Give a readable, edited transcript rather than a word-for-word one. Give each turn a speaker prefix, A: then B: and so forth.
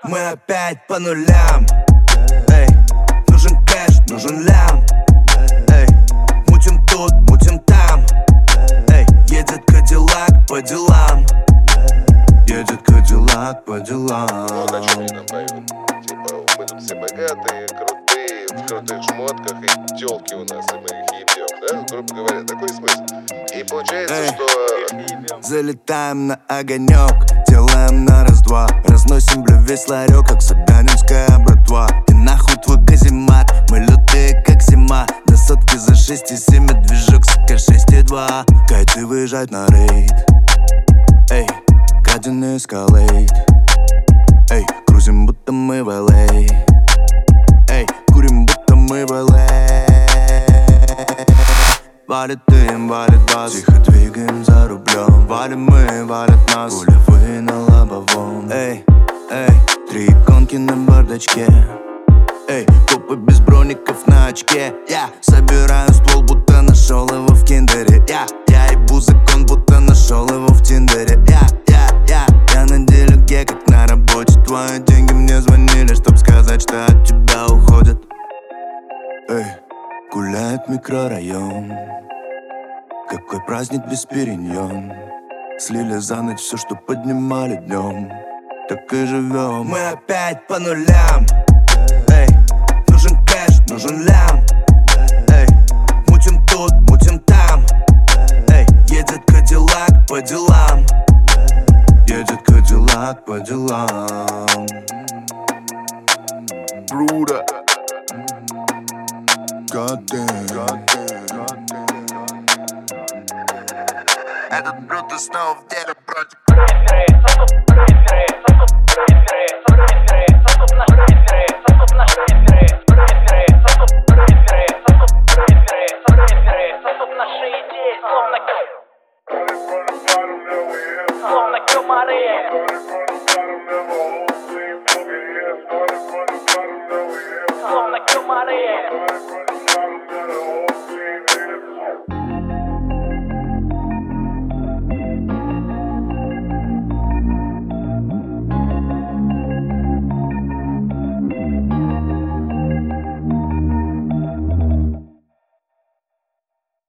A: Мы опять по нулям. Эй, нужен кэш, нужен лям. Эй, мутим тут, мутим там. Эй, едет Кадиллак по делам. Едет Кадиллак по делам.
B: Ну, на чем они там поют? Типа, мы тут все богатые, крутые, в крутых шмотках, и тёлки у нас, и мы их ебем, да? Грубо говоря, такой смысл. И получается, что...
A: Залетаем на огонек, делаем на раз-два. Разносим, бля, весь ларек, как собянинская братва. И нахуй твой каземат, мы лютые, как зима. До сотки за 6,7, движок, сука, 6,2. Кайты выезжать на рейд. Эй, краденый эскалейт. Эй, крузим, будто мы в LA. Эй, курим, будто мы в LA. Валит дым, валит бас. Тихо двигаем за рублем. Валим мы, валят нас. Пулевые на лобовом. Эй, эй, 3 иконки на бардачке. Эй, копы без броников на очке. Я собираю ствол, будто нашел его в киндере. Я ебу закон, будто нашел его в тиндере. Я на делюге, как на работе. Твои деньги мне звонили, чтоб сказать, что от тебя уходят. Эй, гуляет микрорайон. Какой праздник без периньон. Слили за ночь все, что поднимали днем. Так и живем. Мы опять по нулям. Эй, нужен кэш, нужен лям. Эй, мутим тут, мутим там. Эй, едет Кадиллак по делам. Едет Кадиллак по делам.
B: Бруда.
A: Этот Брут снова в деле.